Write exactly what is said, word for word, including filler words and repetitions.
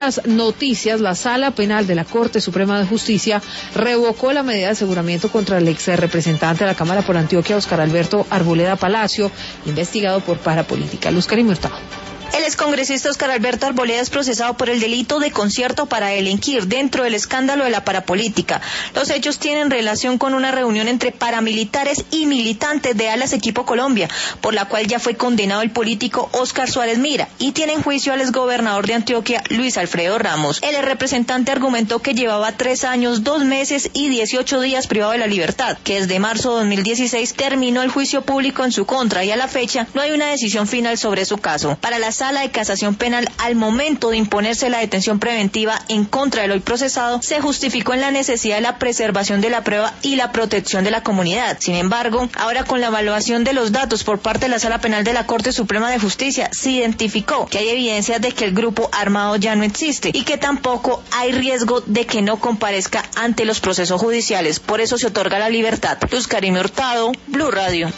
Las noticias, la Sala Penal de la Corte Suprema de Justicia revocó la medida de aseguramiento contra el ex representante de la Cámara por Antioquia, Óscar Alberto Arboleda Palacio, investigado por parapolítica. Luz Karim Hurtado. El excongresista Óscar Alberto Arboleda es procesado por el delito de concierto para delinquir dentro del escándalo de la parapolítica. Los hechos tienen relación con una reunión entre paramilitares y militantes de Alas Equipo Colombia, por la cual ya fue condenado el político Óscar Suárez Mira, y tiene en juicio al exgobernador de Antioquia, Luis Alfredo Ramos. El representante argumentó que llevaba tres años, dos meses y dieciocho días privado de la libertad, que desde marzo de dos mil dieciséis terminó el juicio público en su contra y a la fecha no hay una decisión final sobre su caso. Para la Sala de Casación Penal, al momento de imponerse la detención preventiva en contra del hoy procesado, se justificó en la necesidad de la preservación de la prueba y la protección de la comunidad. Sin embargo, ahora con la evaluación de los datos por parte de la Sala Penal de la Corte Suprema de Justicia, se identificó que hay evidencias de que el grupo armado ya no existe y que tampoco hay riesgo de que no comparezca ante los procesos judiciales. Por eso se otorga la libertad. Luz Karim Hurtado, Blue Radio.